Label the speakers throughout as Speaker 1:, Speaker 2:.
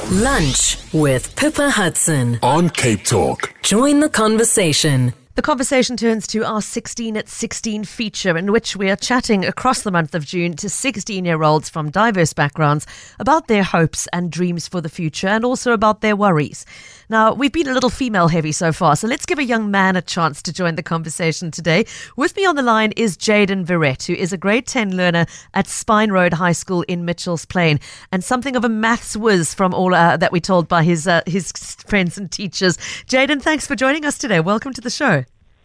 Speaker 1: Lunch with Pippa Hudson
Speaker 2: on Cape Talk.
Speaker 1: Join the conversation.
Speaker 3: The conversation turns to our 16 at 16 feature, in which we are chatting across the month of June to 16-year-olds from diverse backgrounds about their hopes and dreams for the future and also about their worries. Now, we've been a little female heavy so far, so let's give a young man a chance to join the conversation today. With me on the line is Jaden Verrett, who is a grade 10 learner at Spine Road High School in Mitchells Plain and something of a maths whiz from all that we're told by his friends and teachers. Jaden, thanks for joining us today. Welcome to the show.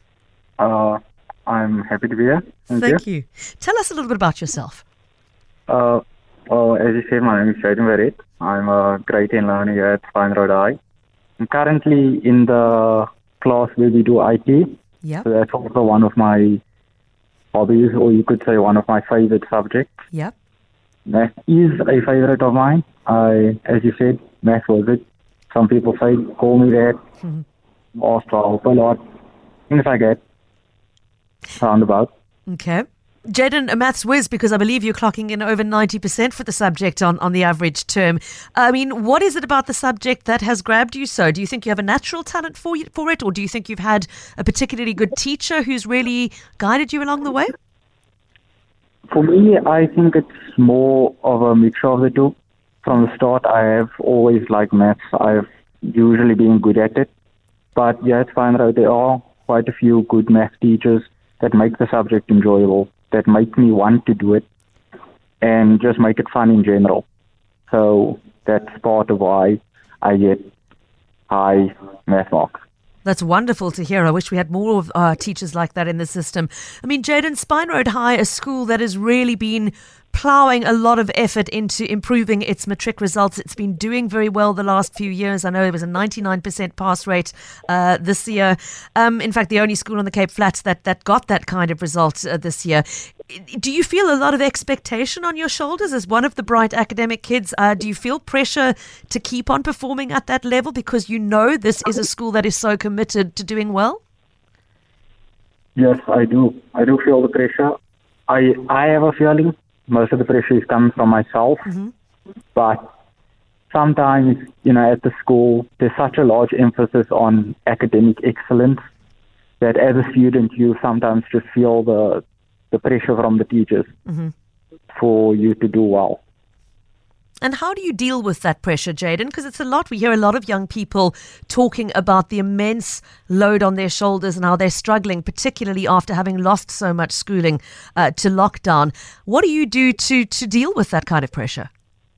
Speaker 4: I'm happy to be here.
Speaker 3: Thank you. Tell us a little bit about yourself.
Speaker 4: As you said, my name is Jaden Verrett. I'm a grade 10 learner here at Spine Road High. I'm currently in the class where we do IT.
Speaker 3: Yep.
Speaker 4: So that's also one of my hobbies, or you could say one of my favorite subjects.
Speaker 3: Yep.
Speaker 4: Math is a favorite of mine. As you said, math was it. Some people call me that. Ask for help a lot. Things like that. Roundabout.
Speaker 3: Okay. Jaden, a maths whiz, because I believe you're clocking in over 90% for the subject on the average term. I mean, what is it about the subject that has grabbed you so? Do you think you have a natural talent for it, or do you think you've had a particularly good teacher who's really guided you along the way?
Speaker 4: For me, I think it's more of a mixture of the two. From the start, I have always liked maths. I've usually been good at it. But yeah, it's fine. There are quite a few good math teachers that make the subject enjoyable, that make me want to do it, and just make it fun in general. So that's part of why I get high math marks.
Speaker 3: That's wonderful to hear. I wish we had more of teachers like that in the system. I mean, Jaden, Spine Road High, a school that has really been ploughing a lot of effort into improving its matric results. It's been doing very well the last few years. I know it was a 99% pass rate this year. In fact, the only school on the Cape Flats that got that kind of result this year. Do you feel a lot of expectation on your shoulders as one of the bright academic kids? Do you feel pressure to keep on performing at that level because you know this is a school that is so committed to doing well?
Speaker 4: Yes, I do. I do feel the pressure. I have a feeling most of the pressure is coming from myself. But sometimes, at the school, there's such a large emphasis on academic excellence that as a student, you sometimes just feel the pressure from the teachers for you to do well.
Speaker 3: And how do you deal with that pressure, Jaden? Because it's a lot. We hear a lot of young people talking about the immense load on their shoulders and how they're struggling, particularly after having lost so much schooling to lockdown. What do you do to deal with that kind of pressure?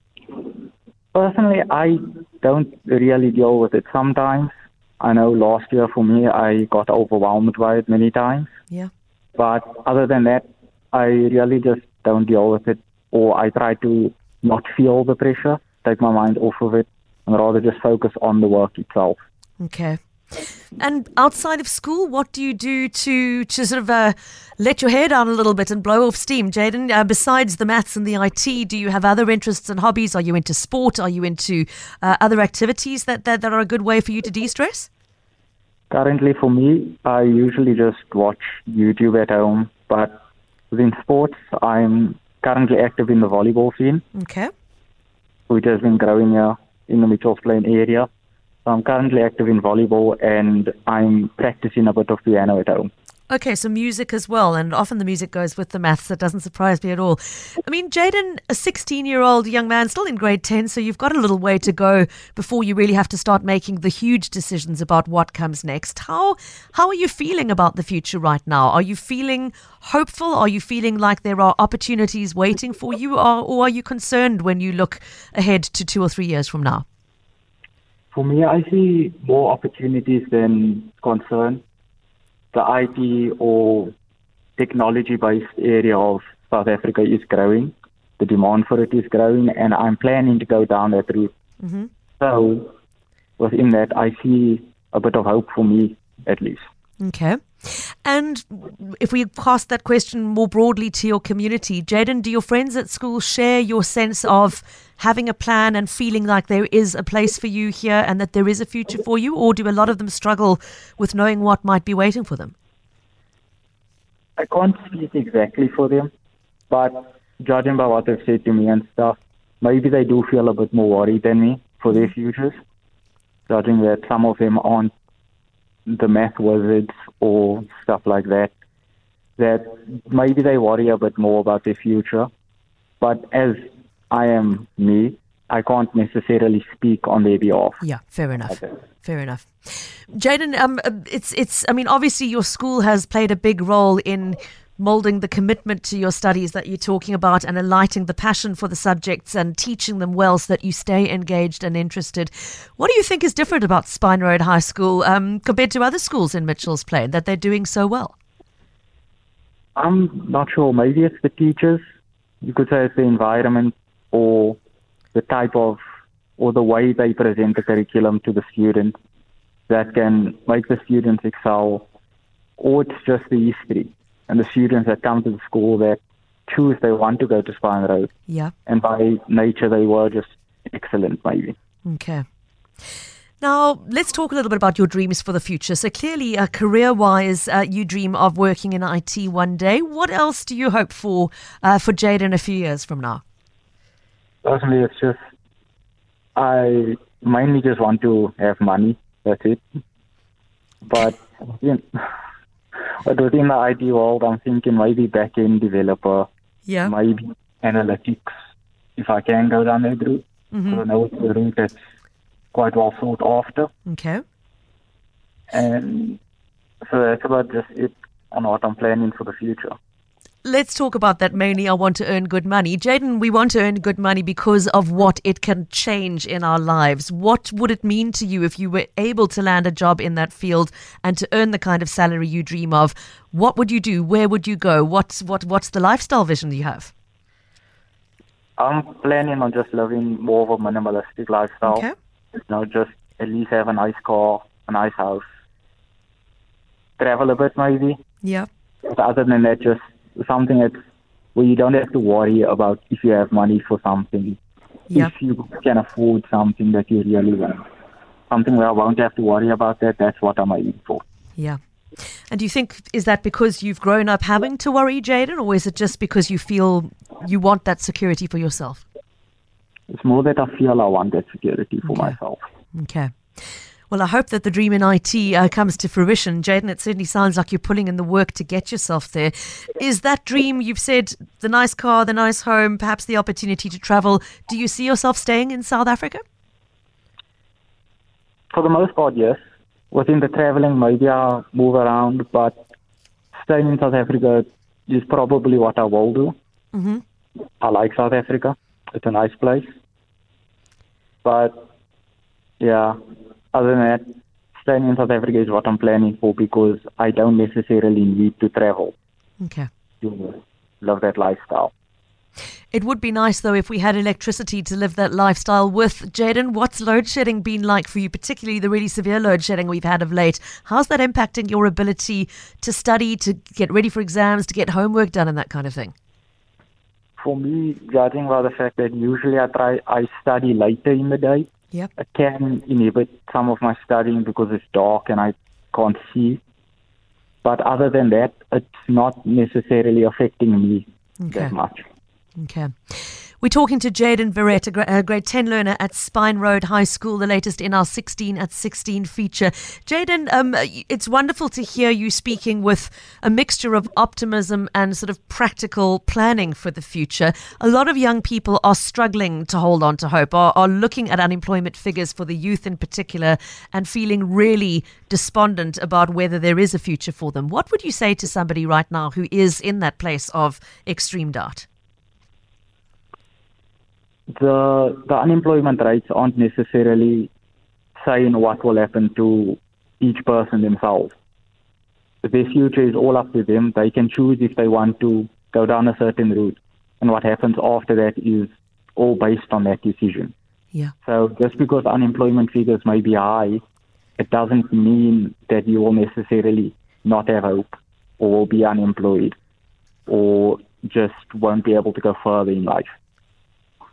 Speaker 4: Personally, I don't really deal with it sometimes. I know last year for me, I got overwhelmed by it many times.
Speaker 3: Yeah.
Speaker 4: But other than that, I really just don't deal with it, or I try to not feel the pressure, take my mind off of it, and rather just focus on the work itself.
Speaker 3: Okay. And outside of school, what do you do to sort of let your hair down a little bit and blow off steam, Jaden? Besides the maths and the IT, do you have other interests and hobbies? Are you into sport? Are you into other activities that are a good way for you to de-stress?
Speaker 4: Currently, for me, I usually just watch YouTube at home, but within sports, I'm currently active in the volleyball scene.
Speaker 3: Okay.
Speaker 4: Which has been growing here in the Mitchells Plain area. So I'm currently active in volleyball and I'm practicing a bit of piano at home.
Speaker 3: Okay, so music as well, and often the music goes with the maths. That doesn't surprise me at all. I mean, Jaden, a 16-year-old young man, still in grade 10, so you've got a little way to go before you really have to start making the huge decisions about what comes next. How are you feeling about the future right now? Are you feeling hopeful? Are you feeling like there are opportunities waiting for you, or are you concerned when you look ahead to 2 or 3 years from now?
Speaker 4: For me, I see more opportunities than concern. The IT or technology-based area of South Africa is growing. The demand for it is growing, and I'm planning to go down that route. So within that, I see a bit of hope for me, at least.
Speaker 3: Okay. And if we cast that question more broadly to your community, Jaden, do your friends at school share your sense of having a plan and feeling like there is a place for you here and that there is a future for you, or do a lot of them struggle with knowing what might be waiting for them?
Speaker 4: I can't speak exactly for them, but judging by what they've said to me and stuff, maybe they do feel a bit more worried than me for their futures, judging that some of them aren't the math wizards or stuff like that, that maybe they worry a bit more about their future. But as I am me, I can't necessarily speak on their behalf.
Speaker 3: Yeah, fair enough. Fair enough. Jaden, I mean, obviously your school has played a big role in molding the commitment to your studies that you're talking about and enlightening the passion for the subjects and teaching them well so that you stay engaged and interested. What do you think is different about Spine Road High School compared to other schools in Mitchell's Plain that they're doing so well?
Speaker 4: I'm not sure. Maybe it's the teachers. You could say it's the environment or the type of, or the way they present the curriculum to the students that can make the students excel, or it's just the history and the students that come to the school that choose they want to go to Spine Road.
Speaker 3: Yeah.
Speaker 4: And by nature, they were just excellent, maybe.
Speaker 3: Okay. Now, let's talk a little bit about your dreams for the future. So clearly, career-wise, you dream of working in IT one day. What else do you hope for Jaden a few years from now?
Speaker 4: Personally, it's just, I mainly just want to have money. That's it. But, but within the IT world, I'm thinking maybe back-end developer,
Speaker 3: Yeah.
Speaker 4: maybe analytics, if I can go down that route. Because I know it's a route that's quite well sought after.
Speaker 3: Okay.
Speaker 4: And so that's about just it on what I'm planning for the future.
Speaker 3: Let's talk about that mainly. I want to earn good money. Jaden, we want to earn good money because of what it can change in our lives. What would it mean to you if you were able to land a job in that field and to earn the kind of salary you dream of? What would you do? Where would you go? What's the lifestyle vision you have?
Speaker 4: I'm planning on just living more of a minimalistic lifestyle.
Speaker 3: Okay.
Speaker 4: Just at least have a nice car, a nice house. Travel a bit maybe.
Speaker 3: Yeah.
Speaker 4: But other than that, just something that's where you don't have to worry about if you have money for something.
Speaker 3: Yeah.
Speaker 4: If you can afford something that you really want. Something where I won't have to worry about that, that's what I'm aiming for.
Speaker 3: Yeah. And do you think, is that because you've grown up having to worry, Jaden, or is it just because you feel you want that security for yourself?
Speaker 4: It's more that I feel I want that security for
Speaker 3: Okay.
Speaker 4: myself.
Speaker 3: Okay. Well, I hope that the dream in IT comes to fruition. Jaden, it certainly sounds like you're putting in the work to get yourself there. Is that dream, you've said, the nice car, the nice home, perhaps the opportunity to travel, do you see yourself staying in South Africa?
Speaker 4: For the most part, yes. Within the traveling, maybe I'll move around, but staying in South Africa is probably what I will do.
Speaker 3: Mm-hmm.
Speaker 4: I like South Africa. It's a nice place. But, yeah, other than that, staying in South Africa is what I'm planning for because I don't necessarily need to travel
Speaker 3: Okay.
Speaker 4: to live that lifestyle.
Speaker 3: It would be nice, though, if we had electricity to live that lifestyle with. Jaden, what's load shedding been like for you, particularly the really severe load shedding we've had of late? How's that impacting your ability to study, to get ready for exams, to get homework done and that kind of thing?
Speaker 4: For me, judging by the fact that usually I study later in the day,
Speaker 3: Yep.
Speaker 4: it can inhibit some of my studying because it's dark and I can't see. But other than that, it's not necessarily affecting me that much.
Speaker 3: Okay. We're talking to Jaden Verrett, a grade 10 learner at Spine Road High School, the latest in our 16 at 16 feature. Jaden, it's wonderful to hear you speaking with a mixture of optimism and sort of practical planning for the future. A lot of young people are struggling to hold on to hope, are looking at unemployment figures for the youth in particular and feeling really despondent about whether there is a future for them. What would you say to somebody right now who is in that place of extreme doubt?
Speaker 4: The unemployment rates aren't necessarily saying what will happen to each person themselves. Their future is all up to them. They can choose if they want to go down a certain route. And what happens after that is all based on that decision.
Speaker 3: Yeah.
Speaker 4: So just because unemployment figures may be high, it doesn't mean that you will necessarily not have hope or will be unemployed or just won't be able to go further in life.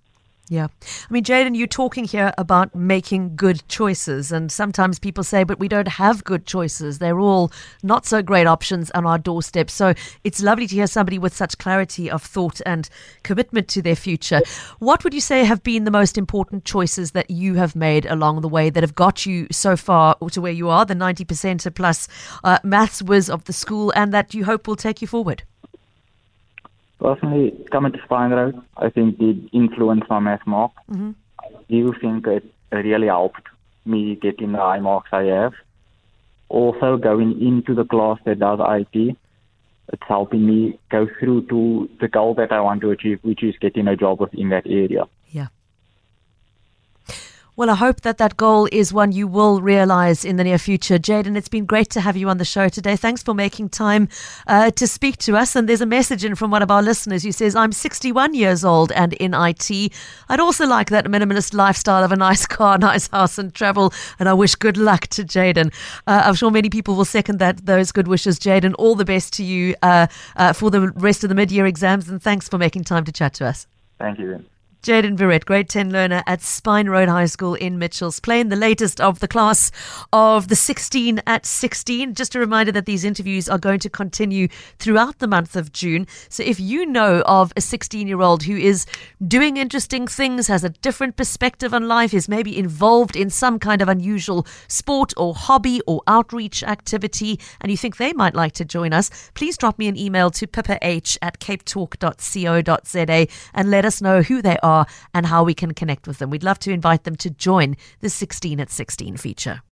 Speaker 3: Yeah. I mean, Jaden, you're talking here about making good choices. And sometimes people say, but we don't have good choices. They're all not so great options on our doorstep. So it's lovely to hear somebody with such clarity of thought and commitment to their future. What would you say have been the most important choices that you have made along the way that have got you so far to where you are, the 90% plus maths whiz of the school, and that you hope will take you forward?
Speaker 4: Personally, coming to Spine Road, I think did influence my math mark.
Speaker 3: Mm-hmm.
Speaker 4: I do think it really helped me getting the high marks I have. Also, going into the class that does IT, it's helping me go through to the goal that I want to achieve, which is getting a job within that area.
Speaker 3: Yeah. Well, I hope that goal is one you will realize in the near future. Jaden, it's been great to have you on the show today. Thanks for making time to speak to us. And there's a message in from one of our listeners who says, I'm 61 years old and in IT. I'd also like that minimalist lifestyle of a nice car, nice house and travel. And I wish good luck to Jaden. I'm sure many people will second those good wishes. Jaden, all the best to you for the rest of the mid-year exams. And thanks for making time to chat to us.
Speaker 4: Thank you.
Speaker 3: Jaden Verrett, grade 10 learner at Spine Road High School in Mitchells Plain, the latest of the class of the 16 at 16. Just a reminder that these interviews are going to continue throughout the month of June. So if you know of a 16-year-old who is doing interesting things, has a different perspective on life, is maybe involved in some kind of unusual sport or hobby or outreach activity, and you think they might like to join us, please drop me an email to pipah@capetalk.co.za and let us know who they are and how we can connect with them. We'd love to invite them to join the 16 at 16 feature.